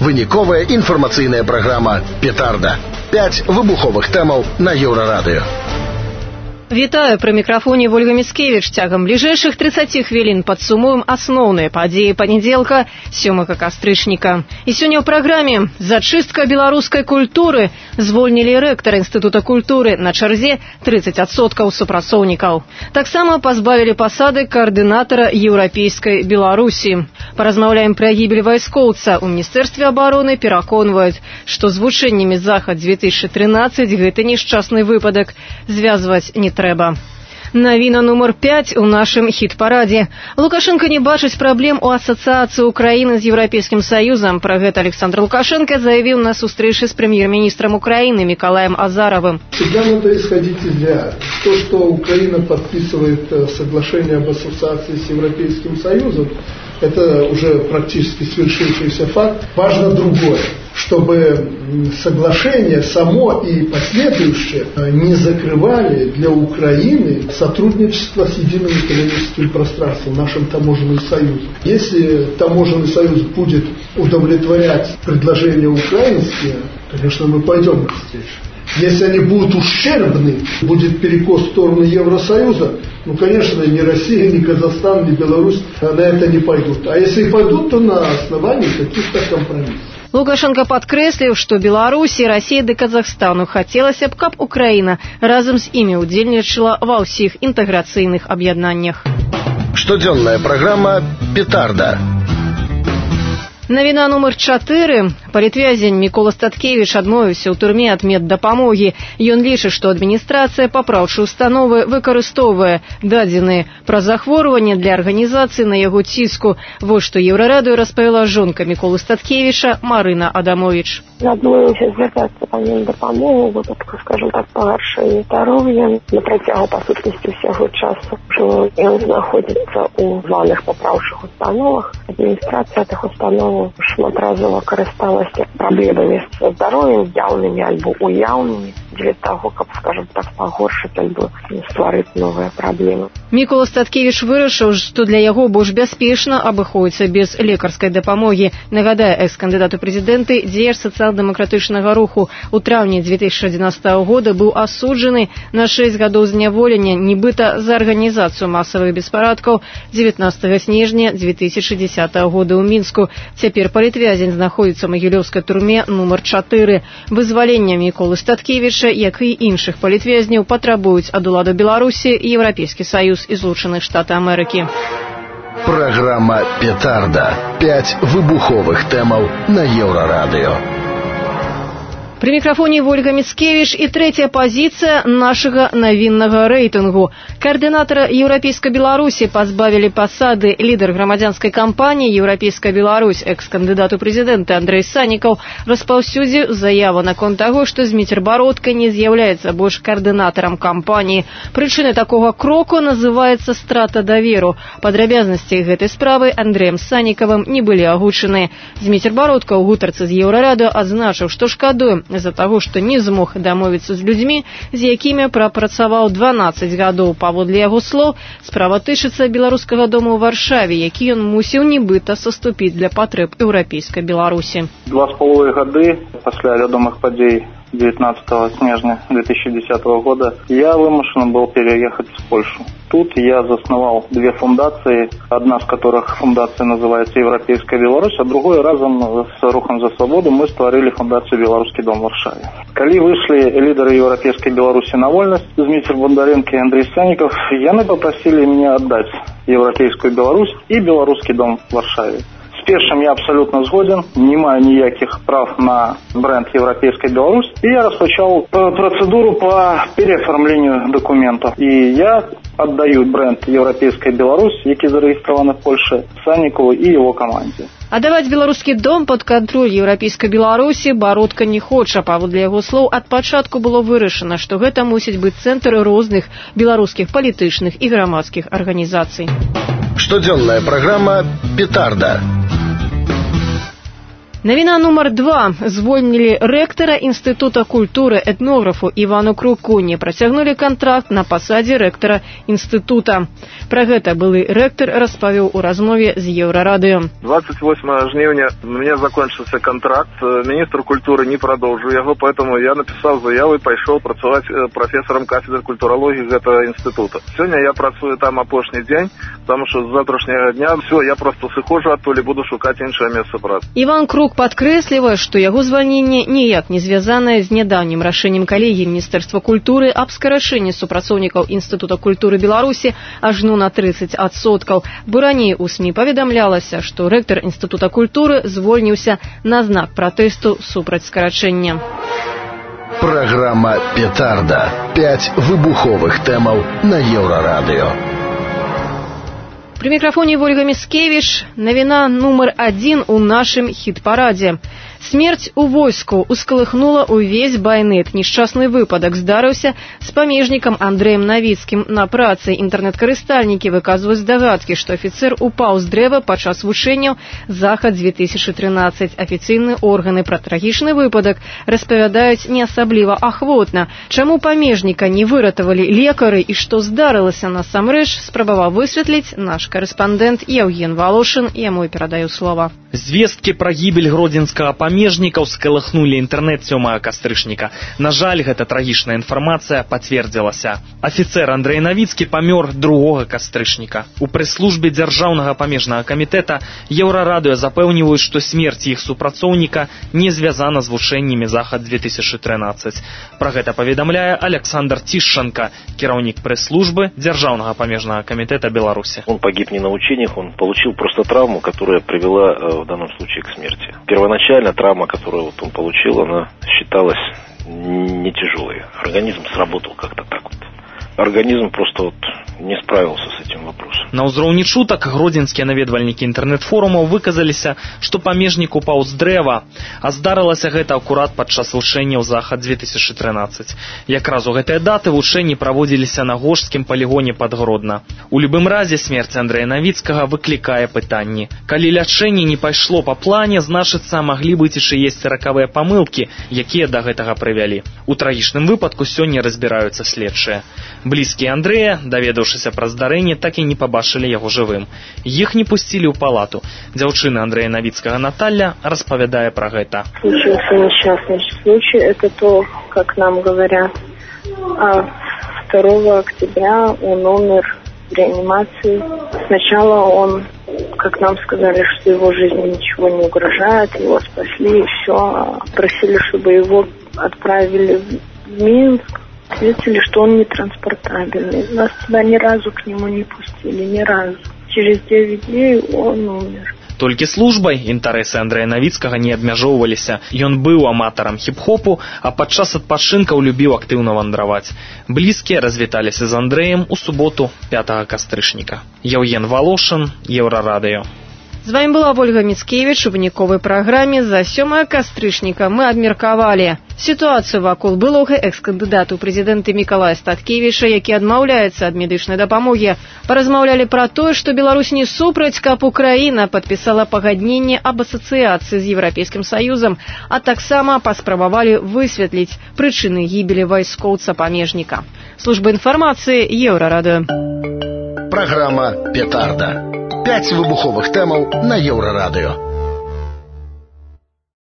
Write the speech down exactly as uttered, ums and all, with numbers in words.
Выніковая інфармацыйная праграма «Петарда». Пяць выбуховых тэмаў на Еўрарадыё. Вітаю, пры мікрафоне Вольга Міцкевіч. Цягам бліжэйшых трыццаці хвілін падсумуем асноўныя падзеі панядзелка, сёмага кастрычніка. І сёння ў праграме зачыстка беларускай культуры. Звольнілі рэктара Інстытута культуры, на чарзе трыццаць адсоткаў супрацоўнікаў. Таксама пазбавілі пасады каардынатара еўрапейскай Беларусі. Паразмаўляем пра гібель вайскоўца. У Міністэрстве абароны пераконваюць, што з вучэннямі захад дзве тысячы трынаццаць гэты нешчасны выпадак звязваць не трэба. Навіна нумар пяць у нашым хіт-парадзе. Лукашенко не бачыць праблем у асацыяцыі Украіны з Еўрапейскім Саюзам. Пра гэта Александр Лукашенко заявіў на сустрэчы з прэм'ер-міністрам Украины Миколаем Азаровым. Всегда надо исходить из реалий. То, что Украина подписывает соглашение об ассоциации с Европейским Союзом, это уже практически свершившийся факт. Важно другое, чтобы соглашение само и последующее не закрывали для Украины сотрудничество с единым экономическим пространством, нашим таможенным союзом. Если таможенный союз будет удовлетворять предложения украинские, конечно, мы пойдем навстречу. Если они будут ущербны, будет перекос в сторону Евросоюза, ну, конечно, ни Россия, ни Казахстан, ни Беларусь на это не пойдут. А если и пойдут, то на основании каких-то компромиссов. Лукашенко падкрэсліў, што Беларусі, Расіі ды Казахстану хацелася б, каб Украіна разам з імі ўдзельнічала ва ўсіх інтэграцыйных аб'яднаннях. Штодзённая праграма «Петарда». Навіна нумар чатыры. Палітвязень Мікола Статкевіч адмовіўся ў турме ад меддапамогі. Ён лічыць, што адміністрацыя папраўчай установы выкарыстоўвае дадзеныя пра захворванне для арганізацыі на яго ціску. Вось што Еўрарадыё распавяла жонка Міколы Статкевіча Марына Адамовіч. Адмовіўся звяртацца па меддапамогу, выпадку, скажем так, пагаршэння здароўя на працягу па сутнасці ўсяго часу, што ён знаходзіцца ў званых папраўчых установах. Адміністрацыя тых установаў шматразова карысталася праблемамі са здароўем, яўнымі альбо уяўнымі, для таго, каб, скажем так, пагоршыць альбо стварыць новыя праблемы. Мікола Статкевіч вырашыў, што для яго больш бяспечна абыходзіцца без лекарскай дапамогі. Нагадае, экс-кандыдат у прэзідэнты, дзеяч сацыял-дэмакратычнага руху, у траўні дзве тысячы адзінаццатага года быў асуджаны на шэсць гадоў зняволення, нібыта за арганізацыю масавых беспарадкаў дзевятнаццатага снежня дзве тысячы дзесятага года ў Мінску. Цяпер палітвязень знаходзіцца ў магілёўскай турме нумар чатыры. Вызвалення Міколы Статкевіча, як і іншых палітвязняў, патрабуюць ад уладаў Беларусі, Еўрапейскі Саюз і Злучаныя Штаты Амерыкі. Праграма «Петарда». Пяць выбуховых тэмаў на Еўрарадыё. Пры мікрафоне Вольга Міцкевіч і трэцяя пазіцыя нашага навіннага рэйтынгу. Каардынатара Еўрапейскай Беларусі пазбавілі пасады. Лідар грамадзянскай кампаніі «Еўрапейская Беларусь», экс-кандыдат у прэзідэнты Андрэй Санікаў, распаўсюдзіў заяву наконт таго, што Зміцер Бародка не з'яўляецца больш каардынатарам кампаніі. Прычынай такога кроку называецца страта даверу. Падрабязнасці гэтай справы Андрэем Санікавым не былі агучаны. Зміцер Бародка ў гутарцы з Еўрарадыё адзначыў, што шкадуе з-за таго, што не змог дамовіцца з людзьмі, з якімі прапрацаваў дванаццаць гадоў. Паводле яго слоў, справа тычыцца беларускага дома ў Варшаве, які ён мусіў нібыта саступіць для патрэб еўрапейскай Беларусі. Два з паловай гады пасля вядомых падзей девятнадцатого снежня две тысячи десятого года я вымушен был переехать в Польшу. Тут я засновал две фундации, одна из которых фундация называется «Европейская Беларусь», а другой разом с Рухом за свободу мы створили фундацию «Белорусский дом» в Варшаве. Коли вышли лидеры Европейской Беларуси на вольность, Зміцер Бондаренко и Андрей Санников, яны попросили меня отдать Европейскую Беларусь и Белорусский дом в Варшаве. С першым я абсолютно згоден, не маю ніяких прав на бренд «Европейская Беларусь». И я распочал процедуру по переоформлению документов. И я отдаю бренд «Европейская Беларусь», який зарегистрирован в Польше, Санникову и его команде. Аддаваць беларускі дом пад кантроль Еўрапейскай Беларусі Бародка не хоча. Паводле яго слоў, ад пачатку было вырашана, што гэта мусіць быць цэнтр розных беларускіх палітычных і грамадскіх арганізацый. Штодзённая праграма «Петарда». Навіна нумар два. Звольнілі рэктара Інстытута культуры этнографу Івану Круку, не працягнулі кантракт на пасадзе рэктара інстытута. Пра гэта былы рэктар распавёў у размове з Еўрарадыё. двадцать восьмого жніўня мне закончился контракт, министр культуры не продолжил его, поэтому я написал заяву и пошел працаваць профессором кафедры культурологии этого института. Сегодня я працую там апошні день, потому что с завтрашнего дня все, я просто сыхожу оттуль и буду шукать іншае месца працы. Іван Крук падкрэслівае, што яго звальненне ніяк не звязанае з нядаўнім рашэннем калегіі Міністэрства культуры аб скарачэнні супрацоўнікаў Інстытута культуры Беларусі ажно на тридцать адсоткаў. Бо раней у СМІ паведамлялася, што рэктар Інстытута культуры звольніўся на знак пратэсту супраць скарачэння. Программа «Петарда». Пять выбуховых тэмаў на Еўрарадыё. При микрофоне Ольга Мицкевич. Навіна нумар один у нашым хіт-парадзе. Смерць у войску ускалыхнула увесь байнет. Несчастны выпадак здарыўся з памежнікам Андрэем Навіцкім на працы. Інтэрнэт-карыстальнікі выказваюць здагадкі, што афіцэр упаў з дрэва падчас вучэнняў «Захад две тысячи тринадцать». Афіцыйныя органы пра трагічны выпадак распавядаюць не асабліва ахвотна. Чаму памежніка не выратавалі лекары і што здарылася насамрэч, спрабаваў высветліць наш корэспандэнт Еўген Валошын. Яму перадаю слова. Звесткі пра гібель гродзенскага памежніка ўскалыхнулі інтэрнэт сёмага кастрычніка. На жаль, гэта трагічная інфармацыя пацвердзілася. Афіцэр Андрэй Навіцкі памёр другога кастрычніка. У прэс-службе дзяржаўнага памежнага камітэта Еўрарадыё запэўніваюць, што смерць іх супрацоўніка не звязана з вучэннямі «Захад две тысячи тринадцать». Пра гэта паведамляе Александр Тишченко, кіраўнік прэс-службы дзяржаўнага памежнага камітэта Беларусі. Он погиб не на учениях, он получил просто травму, которая привела в данном случае к смерти. Первоначально травма, которую вот он получил, она считалась не тяжелой. Организм сработал как-то так вот. Организм просто вот не справился с этим вопросом. На ўзроўні чутак гродзенскія наведвальнікі інтэрнэт-форумаў выказаліся, што памежнік упаў з дрэва, а здарылася гэта акурат падчас вучэнняў «Захад две тысячи тринадцать». Якраз у гэтыя даты вучэнні праводзіліся на Гожскім палігоне пад Гродна. У любым разе смерць Андрэя Навіцкага выклікае пытанні. Калі лячэнне не пайшло па плане, значыцца, маглі быць яшчэ ёсць ракавыя памылкі, якія да гэтага прывялі. У трагічным выпадку сёння разбіраюцца следчыя. Блізкія Андрэя, даведаўшыся пра здарэнне, так і не пабачылі яго жывым. Іх не пусцілі ў палату. Дзяўчына Андрэя Навіцкага Наталья распавядае пра гэта. Случился несчастный случай. Это то, как нам говорят. А второго октября он умер в реанимации. Сначала он, как нам сказали, что его жизни ничего не угрожает, его спасли и все. Просили, чтобы его отправили в Минск. Ответили, что он не транспортабельный. Нас туда ни разу к нему не пустили, ни разу. Через девять дней он умер. Толькі службай інтарэсы Андрэя Навіцкага не абмяжоўваліся. Ён быў аматарам хіп-хопу, а падчас адпачынкаў любіў актыўна вандраваць. Блізкія развіталіся з Андрэем у суботу пятага кастрычніка. Еўген Валошын, Еўрарадыё. З вами была Ольга Мицкевич. У выніковай праграме за сёмага кастрычніка мы абмеркавалі сітуацыю вакол былога экс-кандыдата ў прэзідэнты Мікалая Статкевіча, які адмаўляецца ад медычнай дапамогі. Паразмаўлялі пра тое, што Беларусь не супраць, каб Украіна падпісала пагадненне аб асацыяцыі з Еўрапейскім Саюзам, а таксама паспрабавалі высветліць прычыны гібелі вайскоўца-памежніка. Служба інфармацыі Еўрарадыё. Программа «Петарда». Пять выбуховых тэмаў на Еўрарадыё.